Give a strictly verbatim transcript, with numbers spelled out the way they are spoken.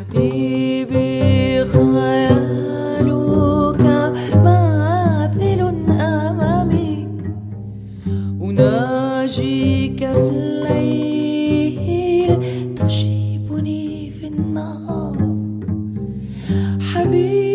حبيبي خيالك ماثل أمامي، أناجيك في الليل تشيبني في النهار. حبيبي